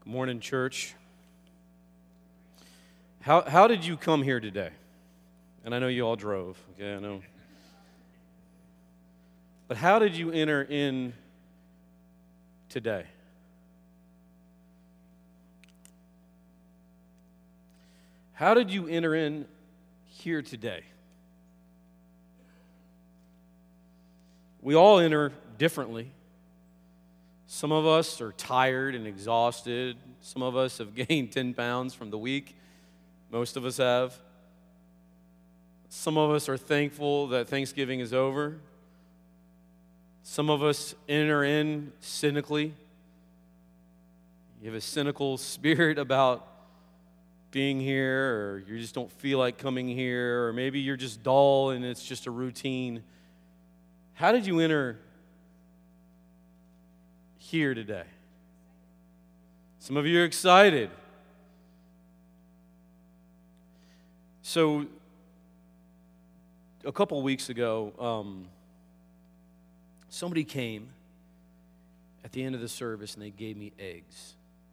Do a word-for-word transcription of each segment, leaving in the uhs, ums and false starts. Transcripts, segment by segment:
Good morning, church. How how did you come here today? And I know you all drove, okay, I know. But how did you enter in today? How did you enter in here today? We all enter differently. Some of us are tired and exhausted. Some of us have gained ten pounds from the week. Most of us have. Some of us are thankful that Thanksgiving is over. Some of us enter in cynically. You have a cynical spirit about being here, or you just don't feel like coming here, or maybe you're just dull and it's just a routine. How did you enter here today? Some of you are excited. So, a couple weeks ago, um, somebody came at the end of the service and they gave me eggs.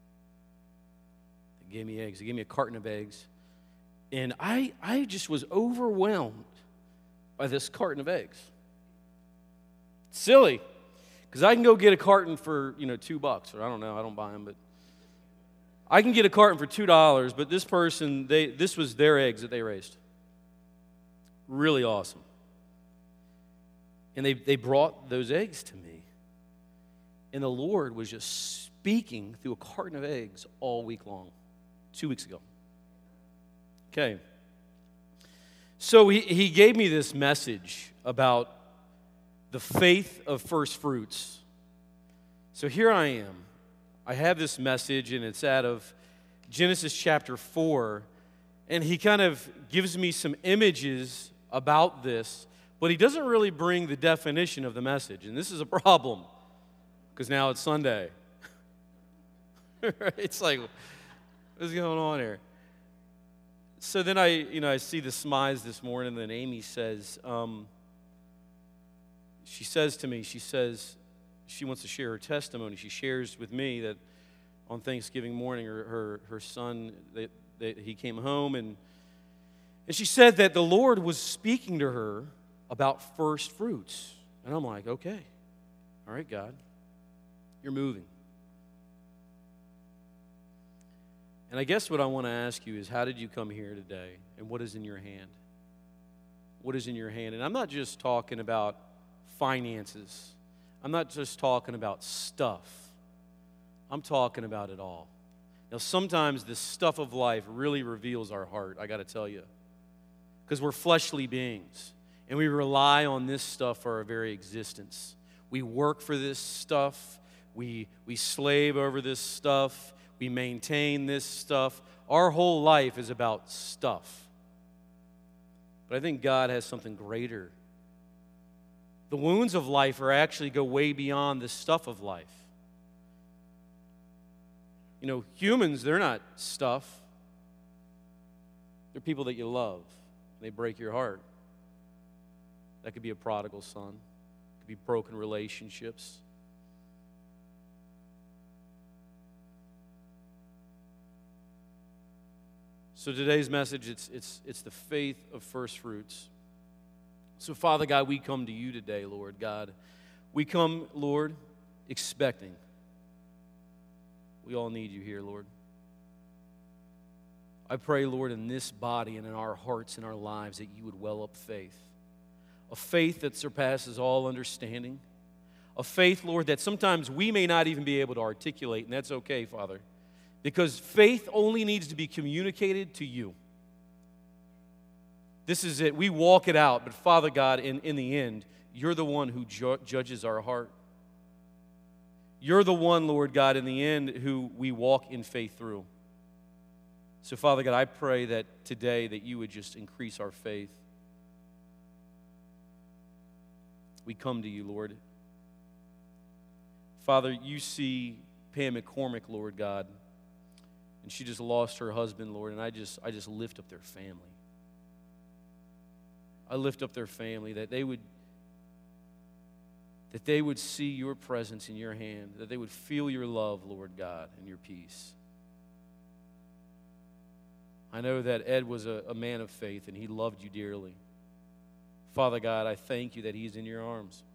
They gave me eggs. They gave me a carton of eggs. And I, I just was overwhelmed by this carton of eggs. Silly. Because I can go get a carton for, you know, two bucks, or I don't know, I don't buy them, but I can get a carton for two dollars, but this person, they this was their eggs that they raised. Really awesome. And they, they brought those eggs to me. And the Lord was just speaking through a carton of eggs all week long, two weeks ago. Okay. So he, he gave me this message about the faith of first fruits. So here I am. I have this message, and it's out of Genesis chapter four. And he kind of gives me some images about this, but he doesn't really bring the definition of the message. And this is a problem, because now it's Sunday. It's like, what's going on here? So then I, you know, I see the smiles this morning, and then Amy says, um, She says to me, she says, she wants to share her testimony. She shares with me that on Thanksgiving morning, her her, her son, they, they, he came home, and, and she said that the Lord was speaking to her about first fruits. And I'm like, okay, all right, God, you're moving. And I guess what I want to ask you is, how did you come here today, and what is in your hand? What is in your hand? And I'm not just talking about finances. I'm not just talking about stuff. I'm talking about it all. Now, sometimes the stuff of life really reveals our heart, I got to tell you, because we're fleshly beings, and we rely on this stuff for our very existence. We work for this stuff. We, we slave over this stuff. We maintain this stuff. Our whole life is about stuff. But I think God has something greater. The wounds of life are actually go way beyond the stuff of life. You know, humans, they're not stuff. They're people that you love. They break your heart. That could be a prodigal son. It could be broken relationships. So today's message, it's it's it's the faith of first fruits. So, Father God, we come to you today, Lord God. We come, Lord, expecting. We all need you here, Lord. I pray, Lord, in this body and in our hearts and our lives that you would well up faith. A faith that surpasses all understanding. A faith, Lord, that sometimes we may not even be able to articulate, and that's okay, Father. Because faith only needs to be communicated to you. This is it. We walk it out. But Father God, in, in the end, you're the one who ju- judges our heart. You're the one, Lord God, in the end, who we walk in faith through. So Father God, I pray that today that you would just increase our faith. We come to you, Lord. Father, you see Pam McCormick, Lord God, and she just lost her husband, Lord, and I just I just lift up their family. I lift up their family, that they would that they would see your presence in your hand, that they would feel your love, Lord God, and your peace. I know that Ed was a, a man of faith, and he loved you dearly. Father God, I thank you that he's in your arms.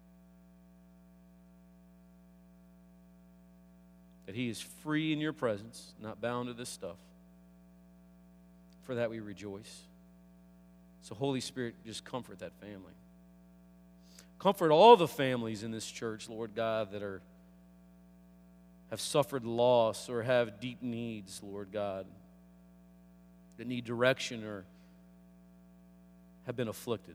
That he is free in your presence, not bound to this stuff. For that we rejoice. So Holy Spirit, just comfort that family. Comfort all the families in this church, Lord God, that are have suffered loss or have deep needs, Lord God, that need direction or have been afflicted.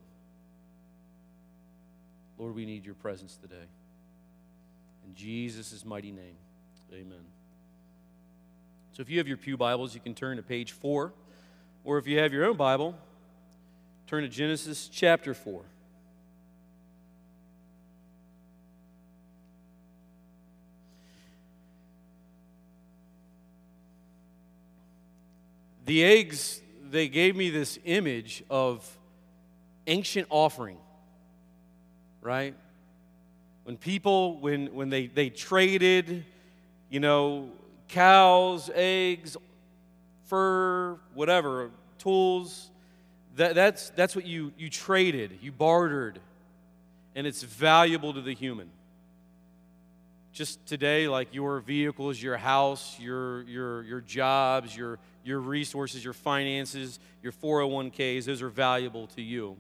Lord, we need your presence today. In Jesus' mighty name, amen. So if you have your pew Bibles, you can turn to page four. Or if you have your own Bible, turn to Genesis chapter four. The eggs, they gave me this image of ancient offering, right? When people, when, when they, they traded, you know, cows, eggs, fur, whatever, tools, that, that's, that's what you, you traded, you bartered, and it's valuable to the human. Just today, like your vehicles, your house, your, your, your jobs, your, your resources, your finances, your four oh one k's, those are valuable to you.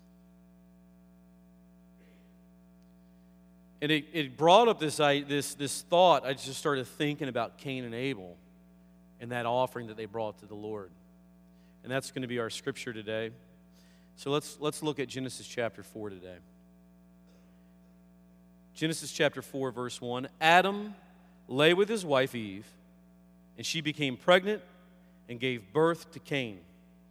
And it, it brought up this, I, this, this thought. I just started thinking about Cain and Abel and that offering that they brought to the Lord. And that's going to be our scripture today. So let's, let's look at Genesis chapter four today. Genesis chapter four, verse one. Adam lay with his wife Eve, and she became pregnant and gave birth to Cain.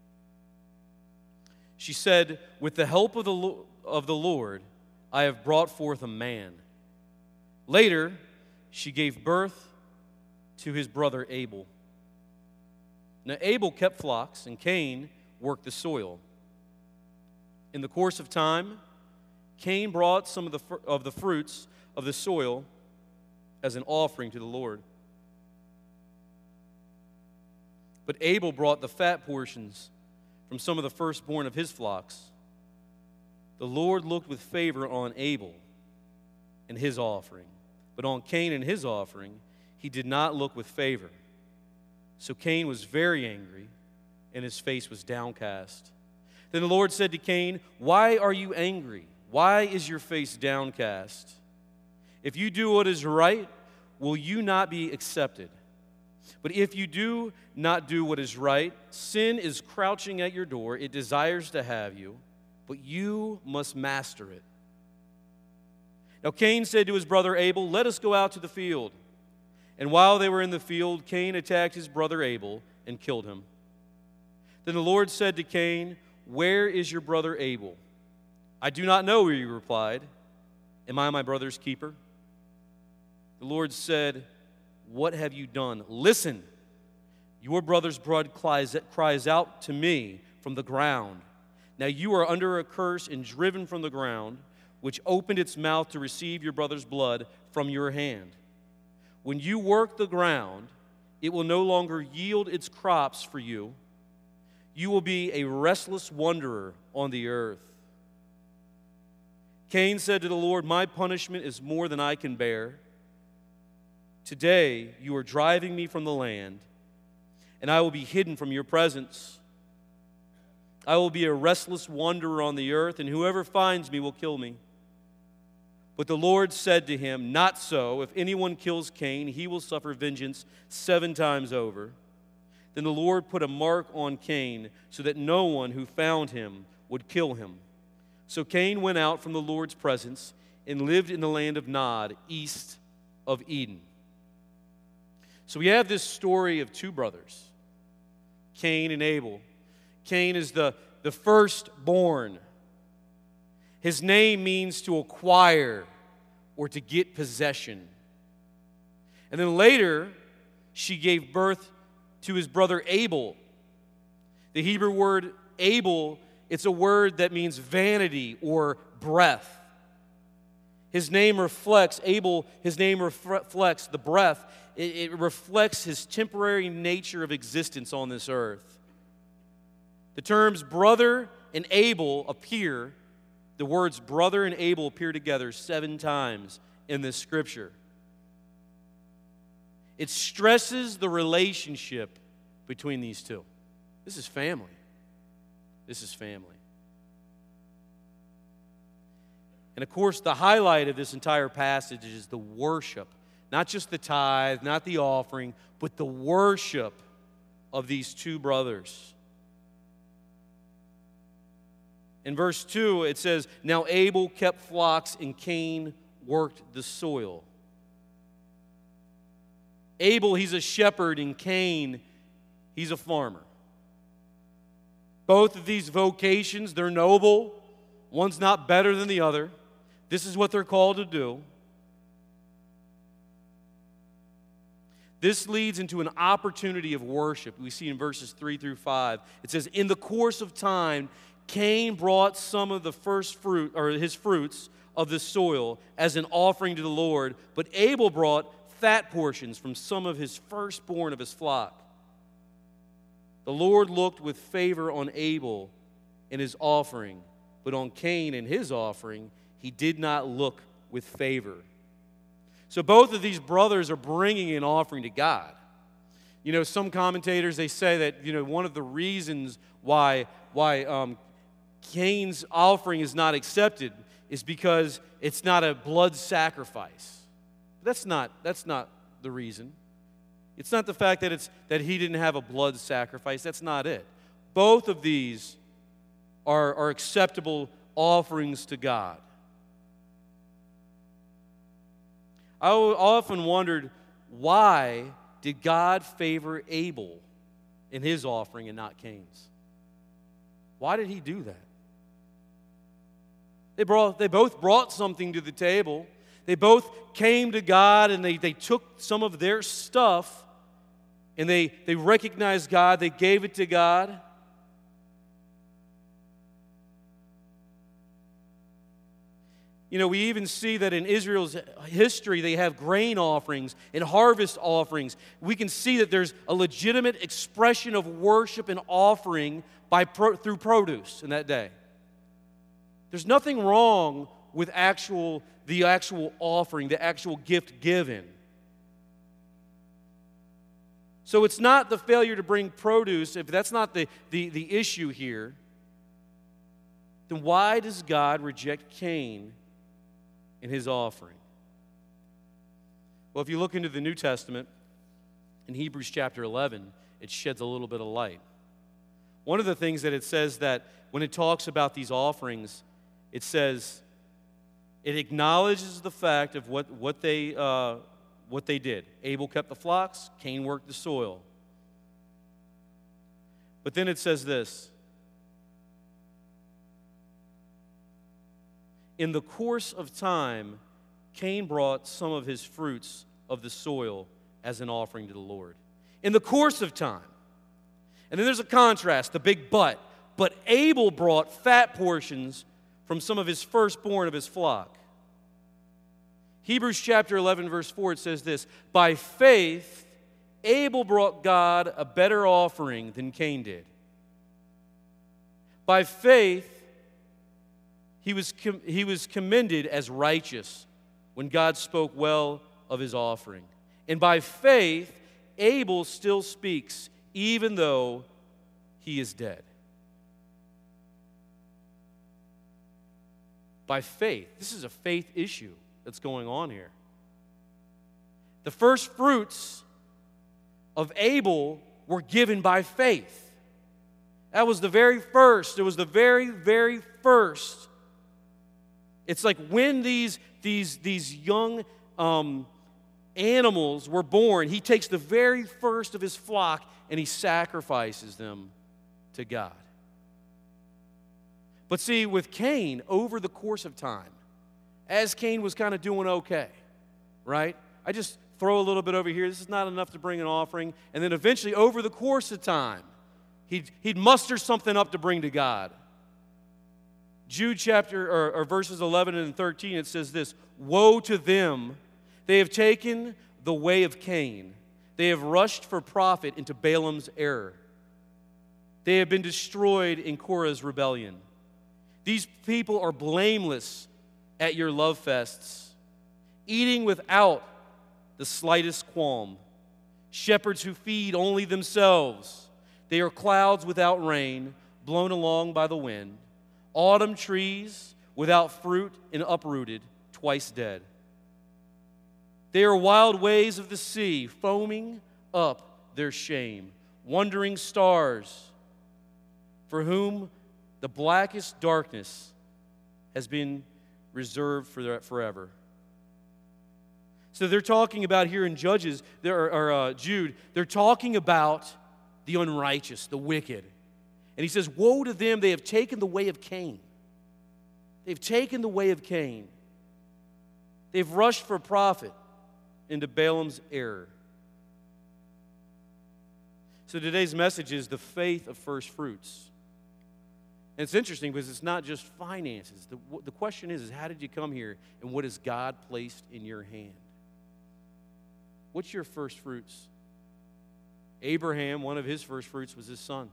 She said, with the help of the, of the Lord, I have brought forth a man. Later, she gave birth to his brother Abel. Now Abel kept flocks, and Cain worked the soil. In the course of time, Cain brought some of the, fr- of the fruits of the soil as an offering to the Lord. But Abel brought the fat portions from some of the firstborn of his flocks. The Lord looked with favor on Abel and his offering, but on Cain and his offering he did not look with favor. So Cain was very angry, and his face was downcast. Then the Lord said to Cain, why are you angry? Why is your face downcast? If you do what is right, will you not be accepted? But if you do not do what is right, sin is crouching at your door. It desires to have you, but you must master it. Now Cain said to his brother Abel, let us go out to the field. And while they were in the field, Cain attacked his brother Abel and killed him. Then the Lord said to Cain, where is your brother Abel? I do not know, he replied. Am I my brother's keeper? The Lord said, what have you done? Listen, your brother's blood cries, cries out to me from the ground. Now you are under a curse and driven from the ground, which opened its mouth to receive your brother's blood from your hand. When you work the ground, it will no longer yield its crops for you. You will be a restless wanderer on the earth. Cain said to the Lord, my punishment is more than I can bear. Today you are driving me from the land, and I will be hidden from your presence. I will be a restless wanderer on the earth, and whoever finds me will kill me. But the Lord said to him, not so. If anyone kills Cain, he will suffer vengeance seven times over. Then the Lord put a mark on Cain so that no one who found him would kill him. So Cain went out from the Lord's presence and lived in the land of Nod, east of Eden. So we have this story of two brothers, Cain and Abel. Cain is the, the firstborn. His name means to acquire or to get possession. And then later, she gave birth to his brother Abel. The Hebrew word Abel, it's a word that means vanity or breath. His name reflects, Abel, his name reflects the breath. It, it reflects his temporary nature of existence on this earth. The terms brother and Abel appear, the words brother and Abel appear together seven times in this scripture. It stresses the relationship between these two. This is family. This is family. And of course, the highlight of this entire passage is the worship. Not just the tithe, not the offering, but the worship of these two brothers. In verse two, it says, "Now Abel kept flocks and Cain worked the soil." Abel, he's a shepherd, and Cain, he's a farmer. Both of these vocations, they're noble. One's not better than the other. This is what they're called to do. This leads into an opportunity of worship. We see in verses three through five. It says, "In the course of time, Cain brought some of the first fruit, or his fruits of the soil, as an offering to the Lord, but Abel brought fat portions from some of his firstborn of his flock. The Lord looked with favor on Abel and his offering, but on Cain and his offering he did not look with favor." So both of these brothers are bringing an offering to God. You know, some commentators, they say that, you know, one of the reasons why, why um, Cain's offering is not accepted is because it's not a blood sacrifice. That's not, that's not the reason. It's not the fact that, it's, that he didn't have a blood sacrifice. That's not it. Both of these are, are acceptable offerings to God. I often wondered, why did God favor Abel in his offering and not Cain's? Why did he do that? They, brought, they both brought something to the table. They both came to God and they, they took some of their stuff and they, they recognized God. They gave it to God. You know, we even see that in Israel's history, they have grain offerings and harvest offerings. We can see that there's a legitimate expression of worship and offering by pro, through produce in that day. There's nothing wrong with actual the actual offering, the actual gift given. So it's not the failure to bring produce, if that's not the, the, the issue here, then why does God reject Cain in his offering? Well, if you look into the New Testament, in Hebrews chapter eleven, it sheds a little bit of light. One of the things that it says that when it talks about these offerings, it says it acknowledges the fact of what, what, they, uh, what they did. Abel kept the flocks, Cain worked the soil. But then it says this: in the course of time, Cain brought some of his fruits of the soil as an offering to the Lord. In the course of time. And then there's a contrast, the big but. But Abel brought fat portions from some of his firstborn of his flock. Hebrews chapter eleven, verse four, it says this: by faith, Abel brought God a better offering than Cain did. By faith, He was, com- he was commended as righteous when God spoke well of his offering. And by faith, Abel still speaks, even though he is dead. By faith. This is a faith issue that's going on here. The first fruits of Abel were given by faith. That was the very first. It was the very, very first. It's like when these, these, these young um, animals were born, he takes the very first of his flock and he sacrifices them to God. But see, with Cain, over the course of time, as Cain was kind of doing okay, right? I just throw a little bit over here. This is not enough to bring an offering. And then eventually, over the course of time, he'd, he'd muster something up to bring to God. Jude chapter, or, or verses eleven and thirteen, it says this: woe to them, they have taken the way of Cain. They have rushed for profit into Balaam's error. They have been destroyed in Korah's rebellion. These people are blameless at your love fests, eating without the slightest qualm. Shepherds who feed only themselves. They are clouds without rain, blown along by the wind. Autumn trees without fruit and uprooted, twice dead. They are wild waves of the sea, foaming up their shame. Wandering stars, for whom the blackest darkness has been reserved for forever. So they're talking about here in Judges, or, or uh, Jude, they're talking about the unrighteous, the wicked. And he says, woe to them, they have taken the way of Cain. They've taken the way of Cain. They've rushed for profit into Balaam's error. So today's message is the faith of first fruits. And it's interesting because it's not just finances. The, the question is, is, how did you come here, and what has God placed in your hand? What's your first fruits? Abraham, one of his first fruits was his son.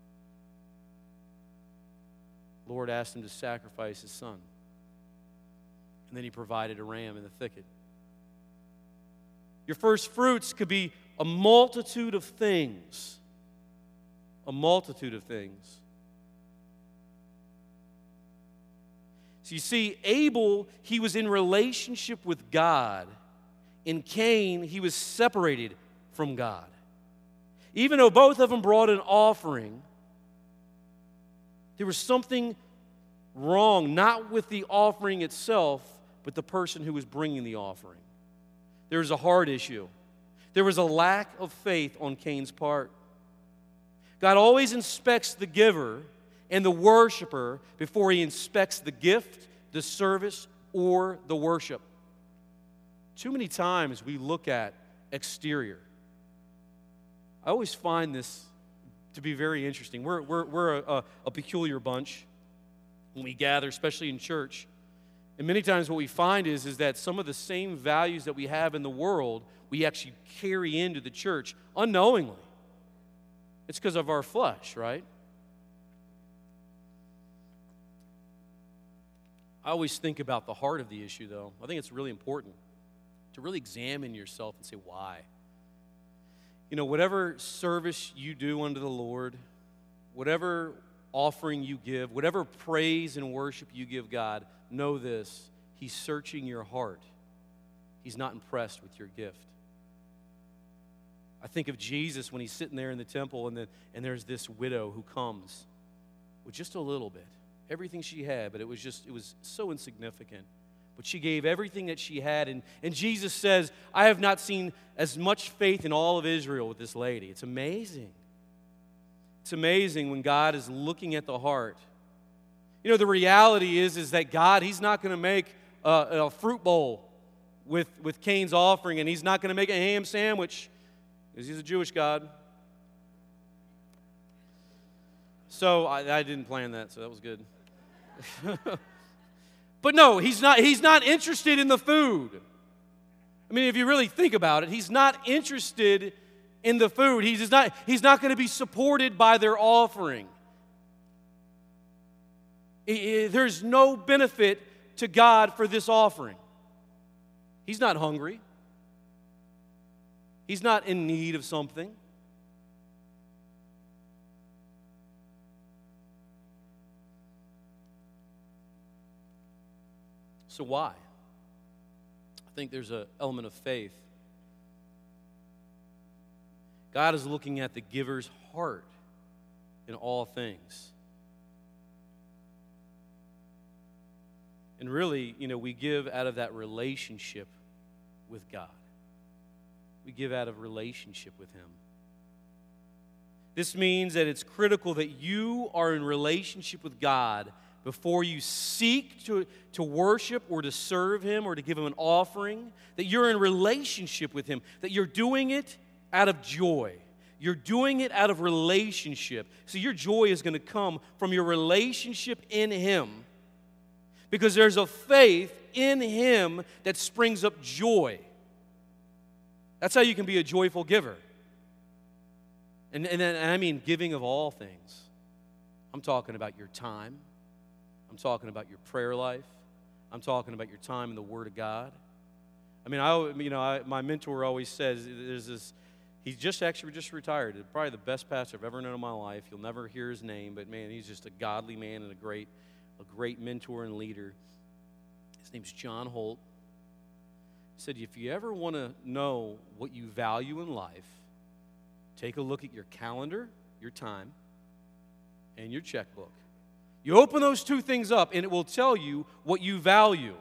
The Lord asked him to sacrifice his son. And then he provided a ram in the thicket. Your first fruits could be a multitude of things. A multitude of things. So you see, Abel, he was in relationship with God. In Cain, he was separated from God. Even though both of them brought an offering, there was something wrong, not with the offering itself, but the person who was bringing the offering. There was a heart issue. There was a lack of faith on Cain's part. God always inspects the giver and the worshiper before he inspects the gift, the service, or the worship. Too many times we look at exterior. I always find this to be very interesting. We're, we're, we're a, a, a peculiar bunch when we gather, especially in church. And many times what we find is, is that some of the same values that we have in the world, we actually carry into the church unknowingly. It's because of our flesh, right? I always think about the heart of the issue, though. I think it's really important to really examine yourself and say, why? You know, whatever service you do unto the Lord, whatever offering you give, whatever praise and worship you give God, know this: He's searching your heart. He's not impressed with your gift. I think of Jesus when he's sitting there in the temple, and, the, and there's this widow who comes with just a little bit. Everything she had, but it was just, it was so insignificant. But she gave everything that she had, and, and Jesus says, I have not seen as much faith in all of Israel with this lady. It's amazing. It's amazing when God is looking at the heart. You know, the reality is, is that God, He's not going to make a, a fruit bowl with, with Cain's offering, and He's not going to make a ham sandwich, because He's a Jewish God. So I, I didn't plan that, so that was good. But no, he's not, he's not interested in the food. I mean, if you really think about it, he's not interested in the food. He's not, he's not going to be supported by their offering. There's no benefit to God for this offering. He's not hungry. He's not in need of something. So why? I think there's an element of faith. God is looking at the giver's heart in all things. And really, you know, we give out of that relationship with God. We give out of relationship with Him. This means that it's critical that you are in relationship with God before you seek to, to worship or to serve Him or to give Him an offering, that you're in relationship with Him, that you're doing it out of joy. You're doing it out of relationship. So your joy is going to come from your relationship in Him, because there's a faith in Him that springs up joy. That's how you can be a joyful giver. And, and, and I mean giving of all things. I'm talking about your time. I'm talking about your prayer life. I'm talking about your time in the Word of God. I mean, I, you know, I, my mentor always says, there's this, he's just actually just retired. Probably the best pastor I've ever known in my life. You'll never hear his name, but man, he's just a godly man and a great, a great mentor and leader. His name's John Holt. He said, if you ever want to know what you value in life, take a look at your calendar, your time, and your checkbook. You open those two things up, and it will tell you what you value.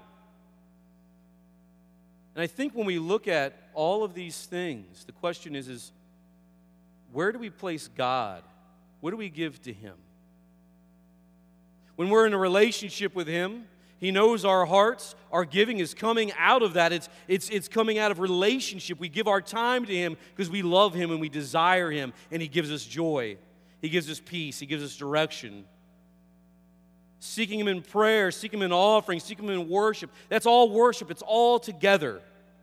And I think when we look at all of these things, the question is, is where do we place God? What do we give to Him? When we're in a relationship with Him, He knows our hearts. Our giving is coming out of that. It's, it's, it's coming out of relationship. We give our time to Him because we love Him and we desire Him, and He gives us joy. He gives us peace. He gives us direction. Seeking Him in prayer, seeking Him in offering, seeking Him in worship. That's all worship. It's all together.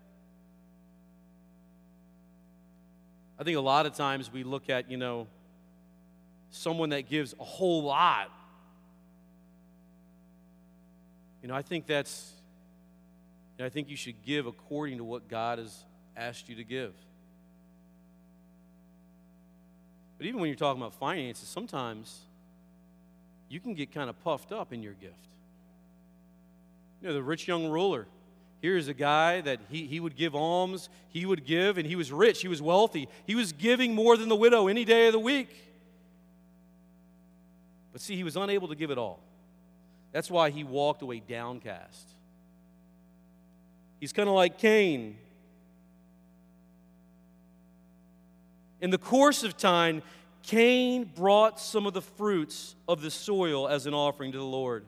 I think a lot of times we look at, you know, someone that gives a whole lot. You know, I think that's, you know, I think you should give according to what God has asked you to give. But even when you're talking about finances, sometimes you can get kind of puffed up in your gift. You know, the rich young ruler. Here's a guy that he, he would give alms, he would give, and he was rich, he was wealthy. He was giving more than the widow any day of the week. But see, he was unable to give it all. That's why he walked away downcast. He's kind of like Cain. In the course of time, Cain brought some of the fruits of the soil as an offering to the Lord.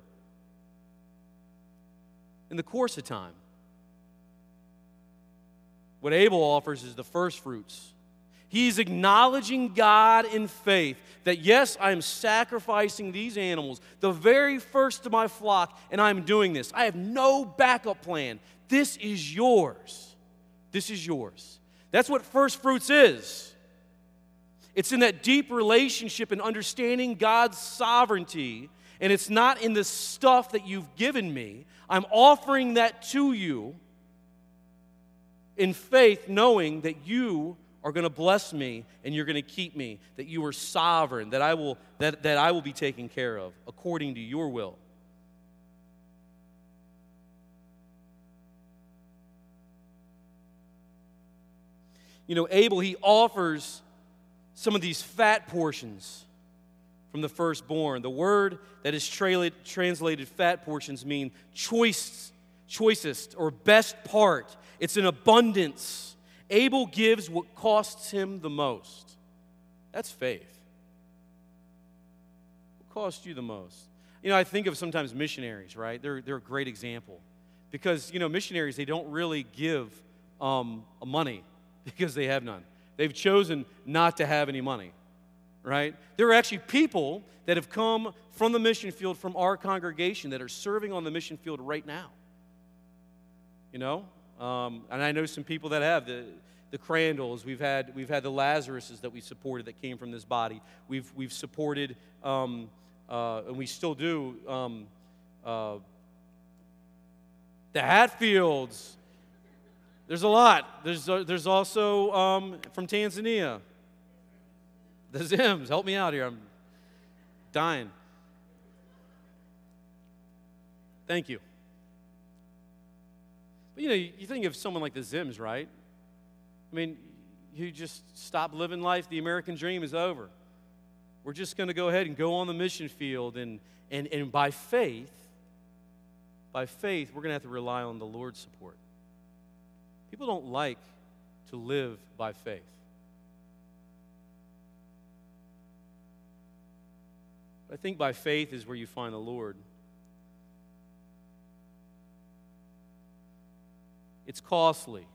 In the course of time. What Abel offers is the first fruits. He's acknowledging God in faith that, yes, I am sacrificing these animals, the very first of my flock, and I'm doing this. I have no backup plan. This is yours. This is yours. That's what first fruits is. It's in that deep relationship and understanding God's sovereignty, and it's not in the stuff that you've given me. I'm offering that to you in faith, knowing that you are going to bless me and you're going to keep me, that you are sovereign, that I will that, that I will be taken care of according to your will. You know, Abel, he offers some of these fat portions from the firstborn. The word that is tra- translated fat portions mean choice, choicest or best part. It's an abundance. Abel gives what costs him the most. That's faith. What costs you the most? You know, I think of sometimes missionaries, right? They're, they're a great example. Because, you know, missionaries, they don't really give um, money because they have none. They've chosen not to have any money, right? There are actually people that have come from the mission field, from our congregation, that are serving on the mission field right now. You know? Um, and I know some people that have the the Crandalls. We've had we've had the Lazaruses that we supported that came from this body. We've we've supported um, uh, and we still do um, uh, the Hatfields. There's a lot. There's uh, there's also um, from Tanzania. The Zims. Help me out here. I'm dying. Thank you. But, you know, you think of someone like the Zims, right? I mean, you just stop living life. The American dream is over. We're just going to go ahead and go on the mission field. And, and, and by faith, by faith, we're going to have to rely on the Lord's support. People don't like to live by faith. I think by faith is where you find the Lord. It's costly.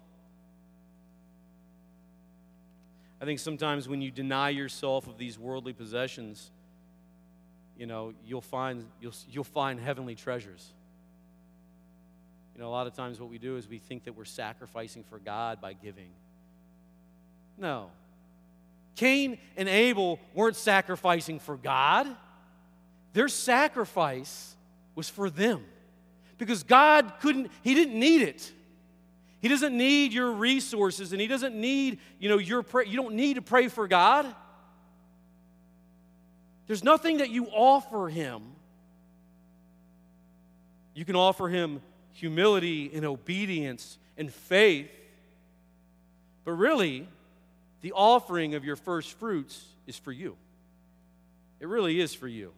I think sometimes when you deny yourself of these worldly possessions, you know, you'll find you'll you'll find heavenly treasures. You know, a lot of times what we do is we think that we're sacrificing for God by giving. No. Cain and Abel weren't sacrificing for God. Their sacrifice was for them. Because God couldn't, He didn't need it. He doesn't need your resources, and He doesn't need, you know, your prayer. You don't need to pray for God. There's nothing that you offer Him. You can offer Him humility and obedience and faith. But really, the offering of your first fruits is for you. It really is for you.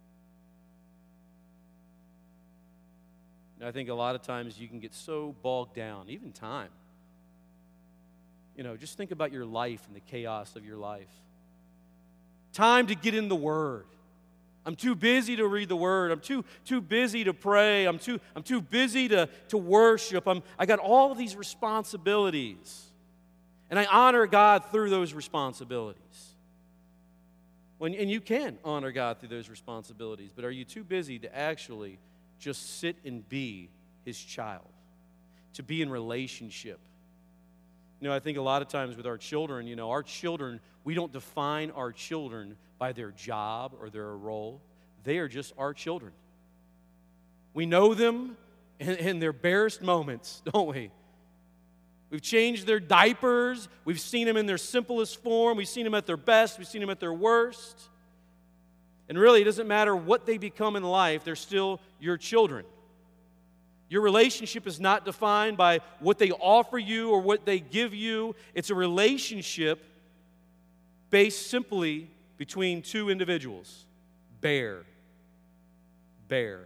And I think a lot of times you can get so bogged down, even time. You know, just think about your life and the chaos of your life. Time to get in the Word. I'm too busy to read the Word. I'm too, too busy to pray. I'm too, I'm too busy to, to worship. I'm, I got all of these responsibilities. And I honor God through those responsibilities. When, and you can honor God through those responsibilities, but are you too busy to actually just sit and be His child, to be in relationship? You know, I think a lot of times with our children, you know, our children, we don't define our children by their job or their role. They are just our children. We know them in, in their barest moments, don't we? We've changed their diapers. We've seen them in their simplest form. We've seen them at their best. We've seen them at their worst. And really, it doesn't matter what they become in life, they're still your children. Your relationship is not defined by what they offer you or what they give you. It's a relationship based simply between two individuals. Bear. Bear.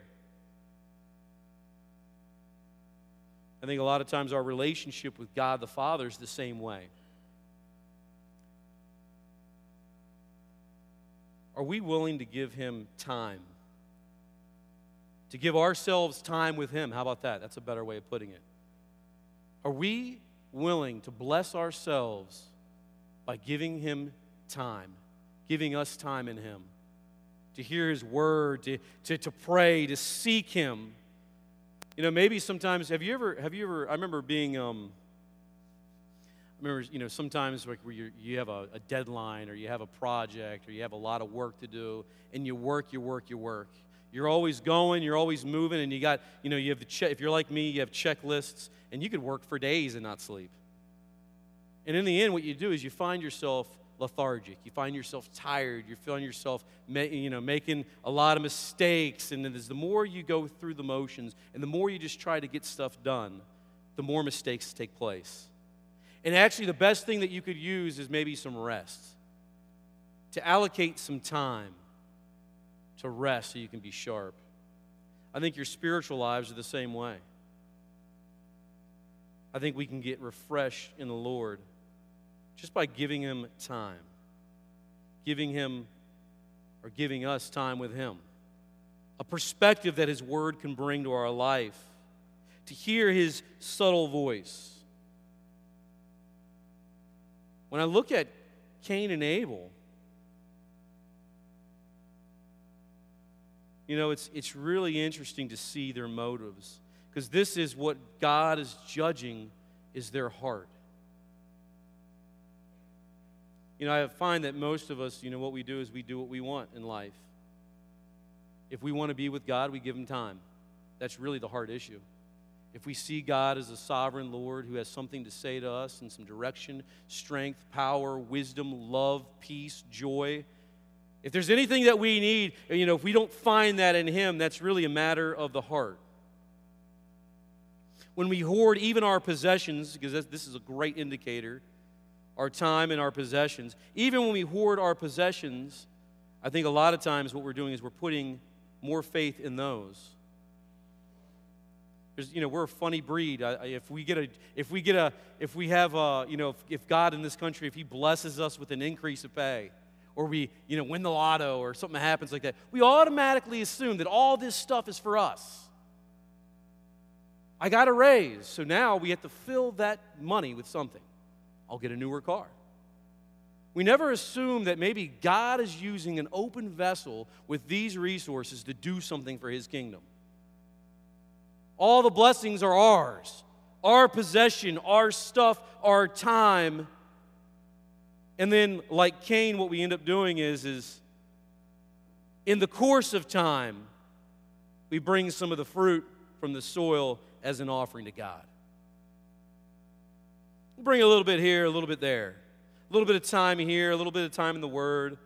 I think a lot of times our relationship with God the Father is the same way. Are we willing to give Him time? To give ourselves time with Him? How about that? That's a better way of putting it. Are we willing to bless ourselves by giving Him time, giving us time in Him, to hear His Word, to, to, to pray, to seek Him? You know, maybe sometimes, have you ever, have you ever, I remember being, um, I remember, you know, sometimes like where you you have a, a deadline or you have a project or you have a lot of work to do and you work, you work, you work. You're always going, you're always moving, and you got, you know, you have the check, if you're like me, you have checklists, and you could work for days and not sleep. And in the end, what you do is you find yourself lethargic. You find yourself tired. You find yourself, you know, making a lot of mistakes. And then as the more you go through the motions and the more you just try to get stuff done, the more mistakes take place. And actually, the best thing that you could use is maybe some rest. To allocate some time to rest so you can be sharp. I think your spiritual lives are the same way. I think we can get refreshed in the Lord just by giving Him time. Giving Him, or giving us time with Him. A perspective that His Word can bring to our life. To hear His subtle voice. When I look at Cain and Abel, you know, it's, it's really interesting to see their motives. Because this is what God is judging, is their heart. You know, I find that most of us, you know, what we do is we do what we want in life. If we want to be with God, we give Him time. That's really the heart issue. If we see God as a sovereign Lord who has something to say to us and some direction, strength, power, wisdom, love, peace, joy, if there's anything that we need, you know, if we don't find that in Him, that's really a matter of the heart. When we hoard even our possessions, because this is a great indicator, our time and our possessions, even when we hoard our possessions, I think a lot of times what we're doing is we're putting more faith in those. There's, you know, we're a funny breed. I, if we get a, if we get a, if we have a, you know, if, if God in this country, if He blesses us with an increase of pay, or we, you know, win the lotto, or something happens like that, we automatically assume that all this stuff is for us. I got a raise, so now we have to fill that money with something. I'll get a newer car. We never assume that maybe God is using an open vessel with these resources to do something for His kingdom. All the blessings are ours. Our possession, our stuff, our time. And then, like Cain, what we end up doing is, is in the course of time, we bring some of the fruit from the soil as an offering to God. We bring a little bit here, a little bit there. A little bit of time here, a little bit of time in the Word.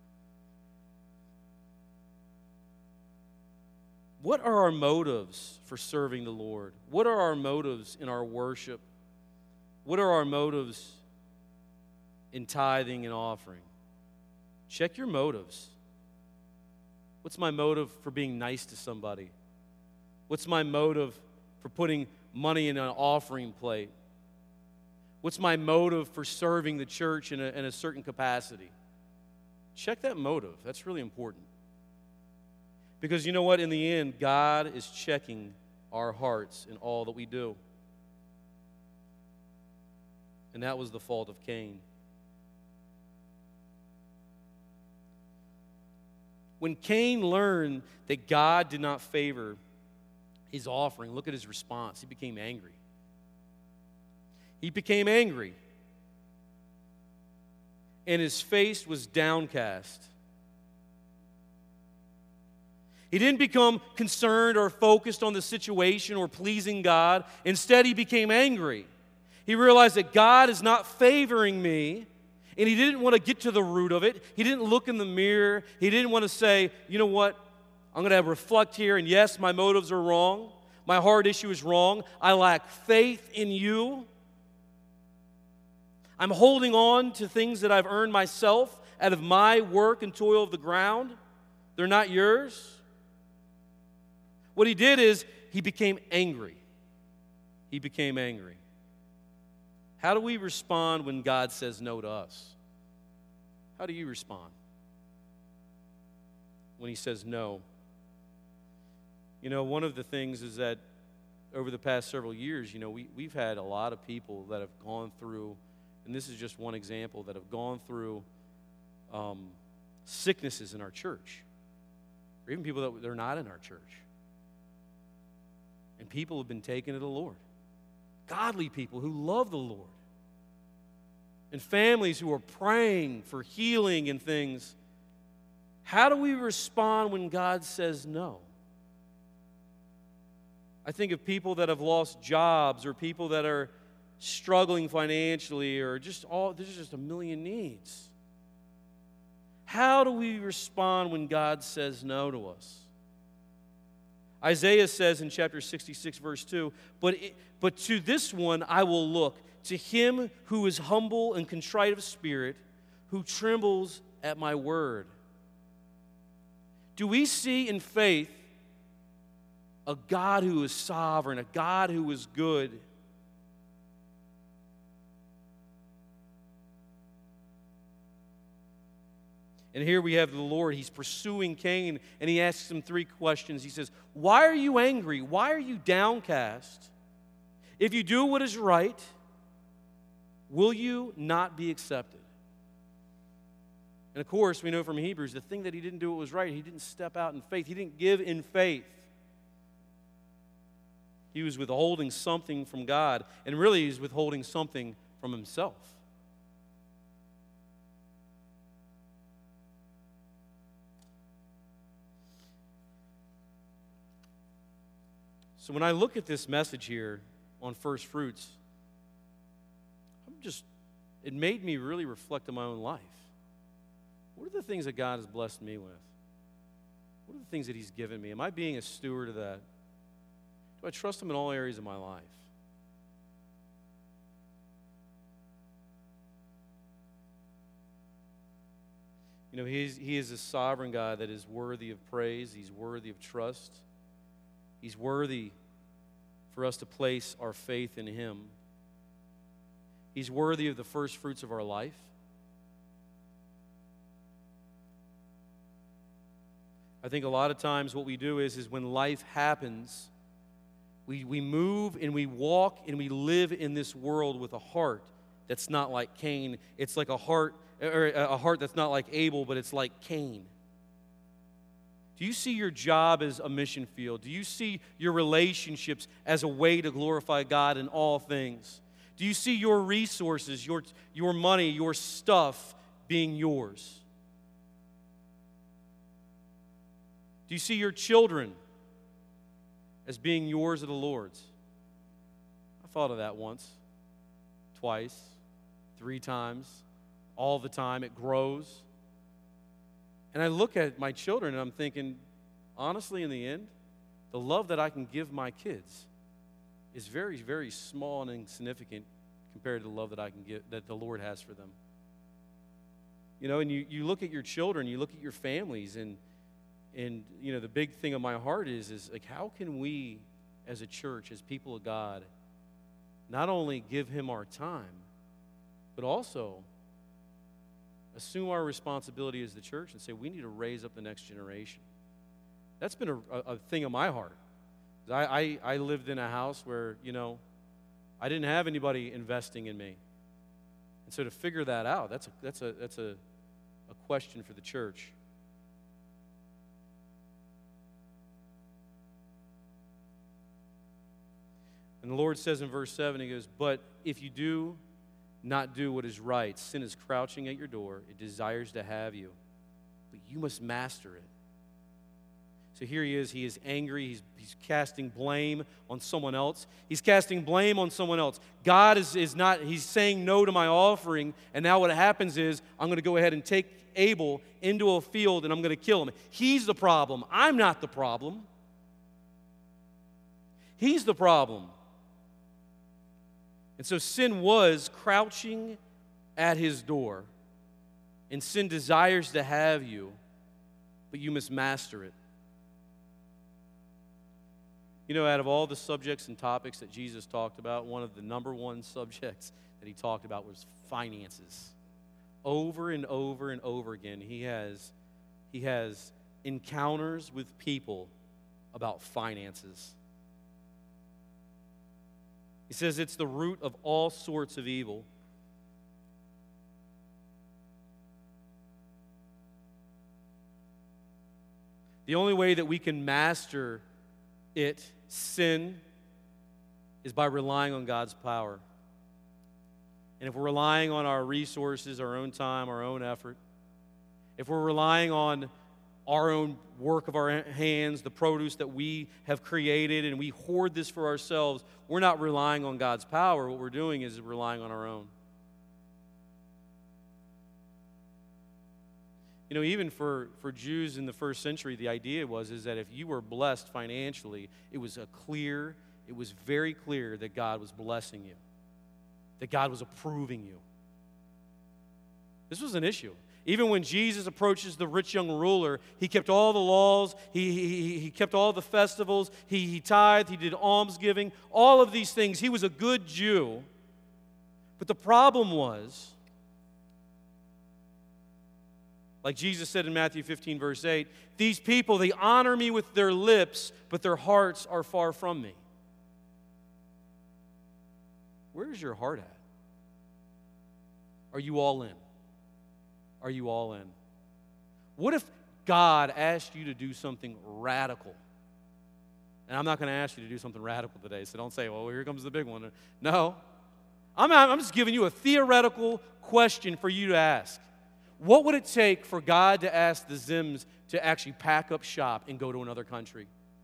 What are our motives for serving the Lord? What are our motives in our worship? What are our motives in tithing and offering? Check your motives. What's my motive for being nice to somebody? What's my motive for putting money in an offering plate? What's my motive for serving the church in a, in a certain capacity? Check that motive. That's really important. Because you know what? In the end, God is checking our hearts in all that we do. And that was the fault of Cain. When Cain learned that God did not favor his offering, look at his response. He became angry. He became angry. And his face was downcast. He didn't become concerned or focused on the situation or pleasing God. Instead, he became angry. He realized that God is not favoring me, and he didn't want to get to the root of it. He didn't look in the mirror. He didn't want to say, you know what, I'm going to reflect here, and yes, my motives are wrong. My heart issue is wrong. I lack faith in you. I'm holding on to things that I've earned myself out of my work and toil of the ground. They're not yours. What he did is he became angry. He became angry. How do we respond when God says no to us? How do you respond when he says no? You know, one of the things is that over the past several years, you know, we, we've had a lot of people that have gone through, and this is just one example, that have gone through um, sicknesses in our church, or even people that they're not in our church. And people have been taken to the Lord. Godly people who love the Lord. And families who are praying for healing and things. How do we respond when God says no? I think of people that have lost jobs, or people that are struggling financially, or just all, there's just a million needs. How do we respond when God says no to us? Isaiah says in chapter sixty-six, verse two, but, it, but to this one I will look, to him who is humble and contrite of spirit, who trembles at my word. Do we see in faith a God who is sovereign, a God who is good? And here we have the Lord. He's pursuing Cain, and he asks him three questions. He says, why are you angry? Why are you downcast? If you do what is right, will you not be accepted? And of course, we know from Hebrews, the thing that he didn't do what was right, he didn't step out in faith. He didn't give in faith. He was withholding something from God, and really he was withholding something from himself. So when I look at this message here on first fruits, I'm just, it made me really reflect on my own life. What are the things that God has blessed me with? What are the things that he's given me? Am I being a steward of that? Do I trust him in all areas of my life? You know, he's, he is a sovereign God that is worthy of praise. He's worthy of trust. He's worthy for us to place our faith in him. He's worthy of the first fruits of our life. I think a lot of times what we do is, is when life happens, we, we move and we walk and we live in this world with a heart that's not like Cain. It's like a heart, or a heart that's not like Abel, but it's like Cain. Do you see your job as a mission field? Do you see your relationships as a way to glorify God in all things? Do you see your resources, your, your money, your stuff being yours? Do you see your children as being yours or the Lord's? I thought of that once, twice, three times, all the time. It grows. And I look at my children and I'm thinking, honestly, in the end, the love that I can give my kids is very, very small and insignificant compared to the love that I can give, that the Lord has for them. You know, and you, you look at your children, you look at your families, and and you know, the big thing of my heart is is like, how can we as a church, as people of God, not only give him our time, but also assume our responsibility as the church and say we need to raise up the next generation. That's been a, a, a thing of my heart. I, I, I lived in a house where, you know, I didn't have anybody investing in me. And so to figure that out, that's a, that's a, that's a, a question for the church. And the Lord says in verse seven, he goes, but if you do not do what is right, sin is crouching at your door. It desires to have you, but you must master it. So here he is. He is angry. He's, he's casting blame on someone else. He's casting blame on someone else. God is, is not, he's saying no to my offering, and now what happens is I'm going to go ahead and take Abel into a field and I'm going to kill him. He's the problem. I'm not the problem. He's the problem. And so sin was crouching at his door, and sin desires to have you, but you must master it. You know, out of all the subjects and topics that Jesus talked about, one of the number one subjects that he talked about was finances. Over and over and over again, he has, he has encounters with people about finances. He says it's the root of all sorts of evil. The only way that we can master it, sin, is by relying on God's power. And if we're relying on our resources, our own time, our own effort, if we're relying on our own work of our hands, the produce that we have created, and we hoard this for ourselves, we're not relying on God's power. What we're doing is relying on our own. You know, even for, for Jews in the first century, the idea was is that if you were blessed financially, it was a clear, it was very clear that God was blessing you, that God was approving you. This was an issue. Even when Jesus approaches the rich young ruler, he kept all the laws, he, he, he kept all the festivals, he, he tithed, he did almsgiving, all of these things. He was a good Jew. But the problem was, like Jesus said in Matthew fifteen, verse eight, these people, they honor me with their lips, but their hearts are far from me. Where's your heart at? Are you all in? Are you all in? What if God asked you to do something radical? And I'm not going to ask you to do something radical today, so don't say, well, here comes the big one. No. I'm, I'm just giving you a theoretical question for you to ask. What would it take for God to ask the Zims to actually pack up shop and go to another country?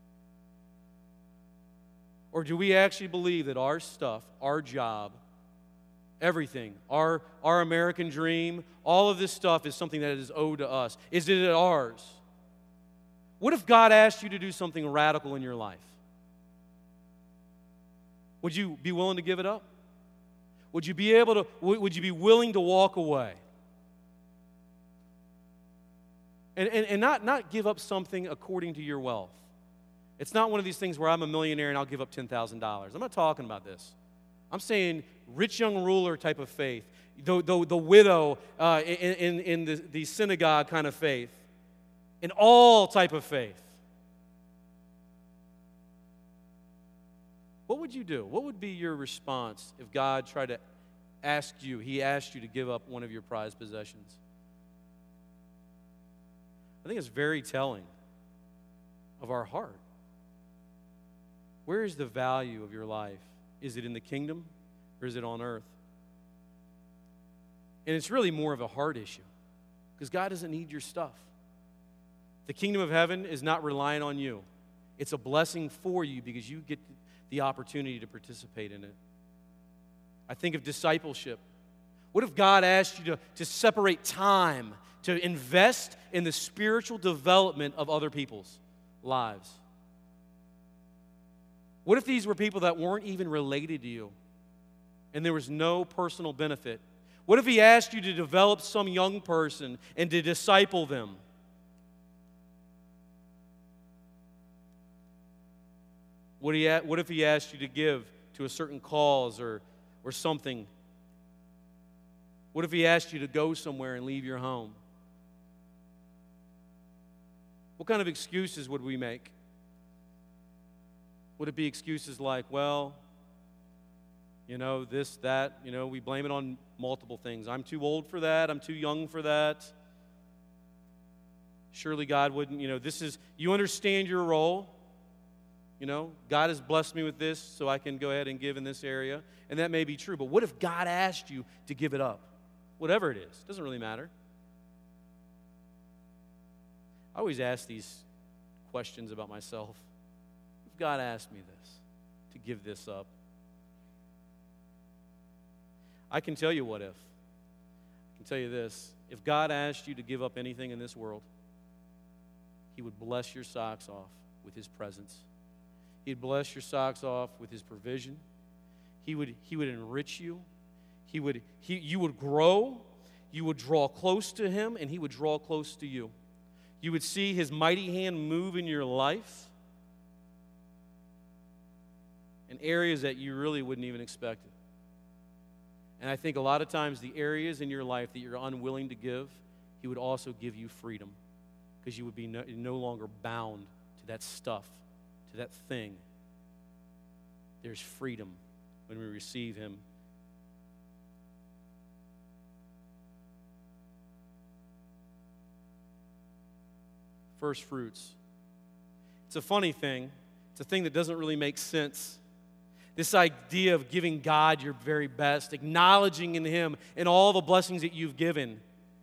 Or do we actually believe that our stuff, our job, everything, our, our American dream, all of this stuff is something that is owed to us? Is it ours? What if God asked you to do something radical in your life? Would you be willing to give it up? Would you be able to, would you be willing to walk away? And, and, and not, not give up something according to your wealth. It's not one of these things where I'm a millionaire and I'll give up ten thousand dollars. I'm not talking about this. I'm saying rich young ruler type of faith, the, the, the widow uh, in, in, in the, the synagogue kind of faith, in all type of faith. What would you do? What would be your response if God tried to ask you, he asked you to give up one of your prized possessions? I think it's very telling of our heart. Where is the value of your life? Is it in the kingdom? or is it on earth? And it's really more of a heart issue because God doesn't need your stuff. The kingdom of heaven is not relying on you. It's a blessing for you because you get the opportunity to participate in it. I think of discipleship. What if God asked you to, to separate time to invest in the spiritual development of other people's lives? What if these were people that weren't even related to you and there was no personal benefit? What if He asked you to develop some young person and to disciple them? What, he, what if He asked you to give to a certain cause or, or something? What if He asked you to go somewhere and leave your home? What kind of excuses would we make? Would it be excuses like, well, you know, this, that, you know, we blame it on multiple things. I'm too old for that. I'm too young for that. Surely God wouldn't, you know, this is, you understand your role. You know, God has blessed me with this, so I can go ahead and give in this area. And that may be true. But what if God asked you to give it up? Whatever it is. It doesn't really matter. I always ask these questions about myself. If God asked me this, to give this up, I can tell you what if. I can tell you this. If God asked you to give up anything in this world, He would bless your socks off with His presence. He'd bless your socks off with His provision. He would, he would enrich you. He would, he, you would grow. You would draw close to Him, and He would draw close to you. You would see His mighty hand move in your life in areas that you really wouldn't even expect it. And I think a lot of times the areas in your life that you're unwilling to give, He would also give you freedom because you would be no, no longer bound to that stuff, to that thing. There's freedom when we receive Him. First fruits. It's a funny thing. It's a thing that doesn't really make sense. This idea of giving God your very best, acknowledging in Him and all the blessings that you've given.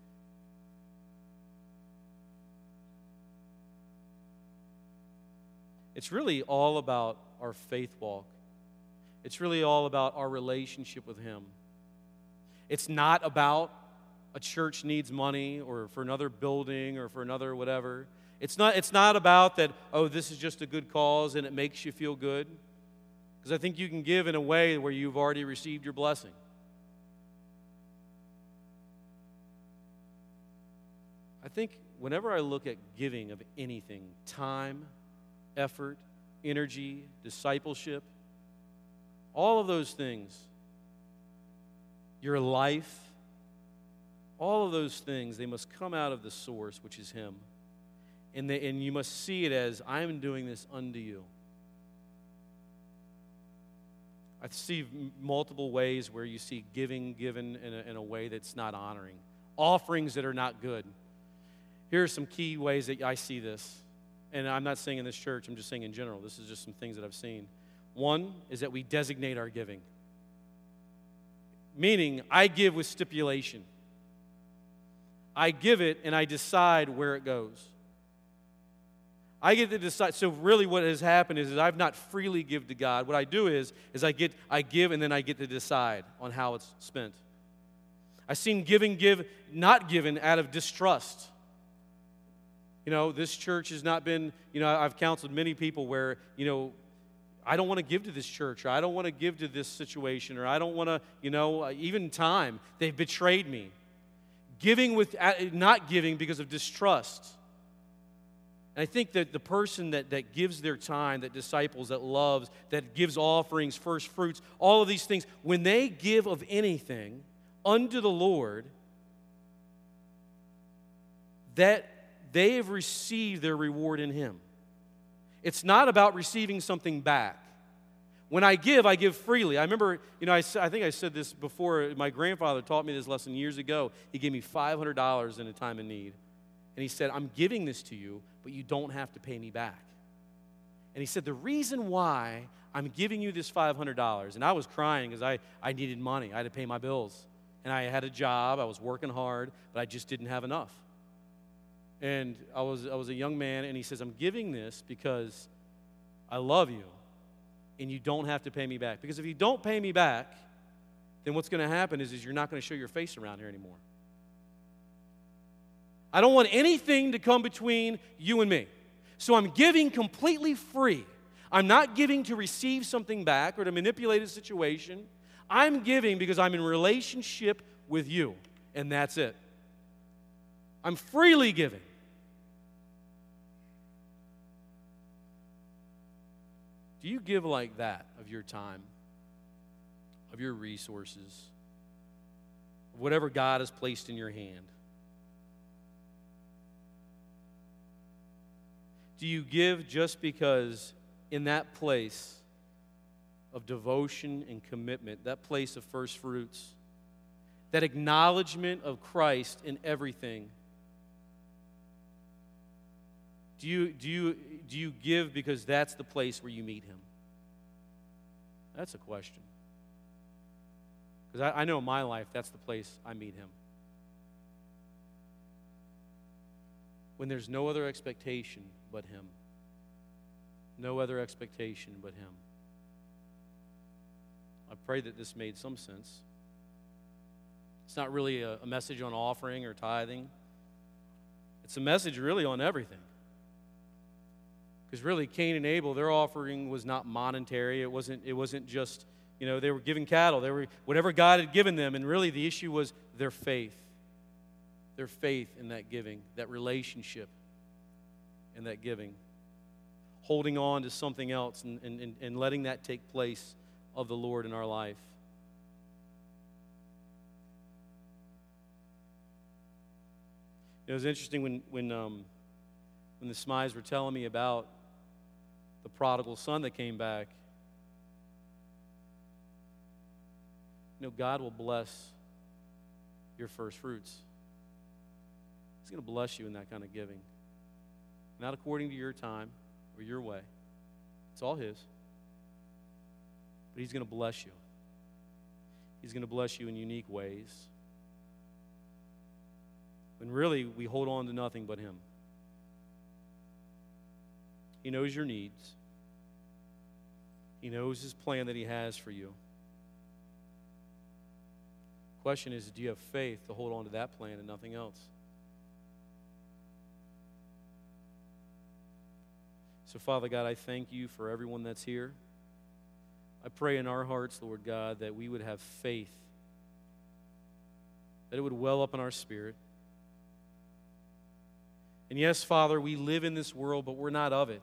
It's really all about our faith walk. It's really all about our relationship with Him. It's not about a church needs money or for another building or for another whatever. It's not, it's not about that, oh, this is just a good cause and it makes you feel good. Because I think you can give in a way where you've already received your blessing. I think whenever I look at giving of anything, time, effort, energy, discipleship, all of those things, your life, all of those things, they must come out of the source, which is Him. And, they, and you must see it as, I'm doing this unto you. I see multiple ways where you see giving given in a, in a way that's not honoring. Offerings that are not good. Here are some key ways that I see this. And I'm not saying in this church, I'm just saying in general. This is just some things that I've seen. One is that we designate our giving. Meaning, I give with stipulation. I give it and I decide where it goes. I get to decide. So really what has happened is, is I've not freely give to God. What I do is, is I get I give and then I get to decide on how it's spent. I've seen giving give not given out of distrust. You know, this church has not been, you know, I've counseled many people where, you know, I don't want to give to this church, or I don't want to give to this situation, or I don't want to, you know, even time. They've betrayed me. Giving with, not giving because of distrust. And I think that the person that, that gives their time, that disciples, that loves, that gives offerings, first fruits, all of these things, when they give of anything unto the Lord, that they have received their reward in Him. It's not about receiving something back. When I give, I give freely. I remember, you know, I, I think I said this before. My grandfather taught me this lesson years ago. He gave me five hundred dollars in a time of need. And he said, I'm giving this to you, but you don't have to pay me back. And he said, the reason why I'm giving you this five hundred dollars. And I was crying because I, I needed money. I had to pay my bills. And I had a job. I was working hard, but I just didn't have enough. And I was, I was a young man, and he says, I'm giving this because I love you, and you don't have to pay me back. Because if you don't pay me back, then what's going to happen is, is you're not going to show your face around here anymore. I don't want anything to come between you and me. So I'm giving completely free. I'm not giving to receive something back or to manipulate a situation. I'm giving because I'm in relationship with you, and that's it. I'm freely giving. Do you give like that of your time, of your resources, of whatever God has placed in your hand? Do you give just because in that place of devotion and commitment, that place of first fruits, that acknowledgement of Christ in everything, do you, do you, do you give because that's the place where you meet Him? That's a question. Because I, I know in my life that's the place I meet Him. When there's no other expectation but Him. No other expectation but Him. I pray that this made some sense. It's not really a, a message on offering or tithing. It's a message really on everything. Because really, Cain and Abel, their offering was not monetary. It wasn't, it wasn't just, you know, they were giving cattle. They were whatever God had given them. And really, the issue was their faith. Their faith in that giving, that relationship in that giving. Holding on to something else and, and, and letting that take place of the Lord in our life. It was interesting when when um, when the Smides were telling me about the prodigal son that came back. You know, God will bless your first fruits. He's going to bless you in that kind of giving. Not according to your time or your way. It's all His. But He's going to bless you. He's going to bless you in unique ways. When really we hold on to nothing but Him. He knows your needs. He knows His plan that He has for you. The question is, do you have faith to hold on to that plan and nothing else? So, Father God, I thank You for everyone that's here. I pray in our hearts, Lord God, that we would have faith, that it would well up in our spirit. And yes, Father, we live in this world, but we're not of it.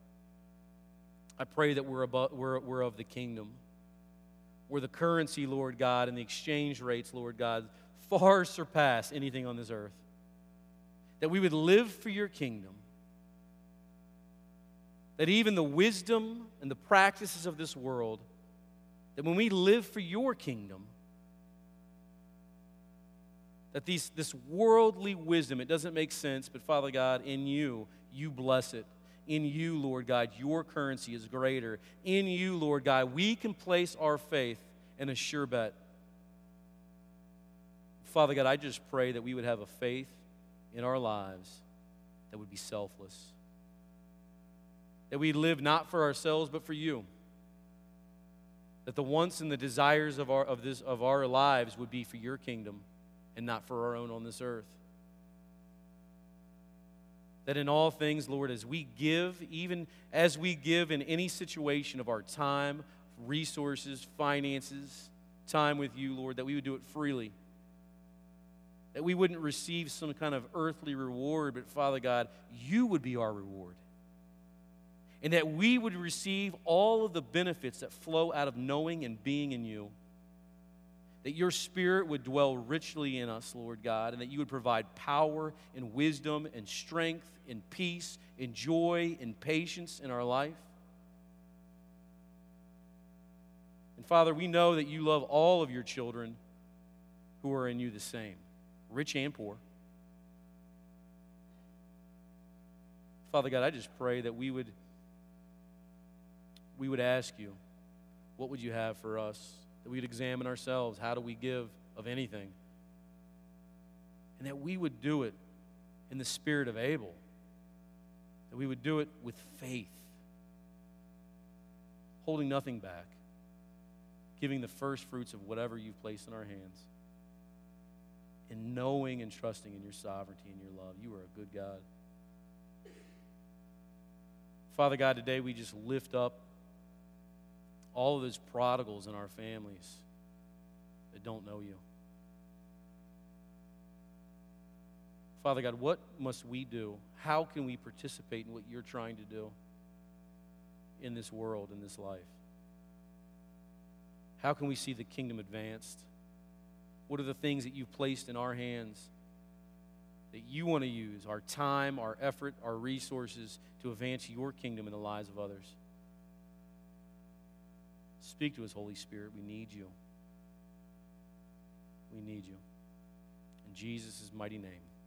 I pray that we're, above, we're, we're of the kingdom, where the currency, Lord God, and the exchange rates, Lord God, far surpass anything on this earth. That we would live for Your kingdom. That even the wisdom and the practices of this world, that when we live for Your kingdom, that these, this worldly wisdom, it doesn't make sense, but Father God, in You, You bless it. In You, Lord God, Your currency is greater. In You, Lord God, we can place our faith in a sure bet. Father God, I just pray that we would have a faith in our lives that would be selfless. That we live not for ourselves, but for You. That the wants and the desires of our, of this, of our lives would be for Your kingdom and not for our own on this earth. That in all things, Lord, as we give, even as we give in any situation of our time, resources, finances, time with You, Lord, that we would do it freely. That we wouldn't receive some kind of earthly reward, but Father God, You would be our reward. And that we would receive all of the benefits that flow out of knowing and being in You. That Your Spirit would dwell richly in us, Lord God, and that You would provide power and wisdom and strength and peace and joy and patience in our life. And Father, we know that You love all of Your children who are in You the same, rich and poor. Father God, I just pray that we would we would ask you, what would you have for us? That we'd examine ourselves. How do we give of anything? And that we would do it in the spirit of Abel. That we would do it with faith, holding nothing back, giving the first fruits of whatever you've placed in our hands, and knowing and trusting in your sovereignty and your love. You are a good God. Father God, today we just lift up all of those prodigals in our families that don't know you. Father God, what must we do? How can we participate in what you're trying to do in this world, in this life? How can we see the kingdom advanced? What are the things that you've placed in our hands that you want to use, our time, our effort, our resources, to advance your kingdom in the lives of others? Speak to us, Holy Spirit. We need you. We need you. In Jesus' mighty name.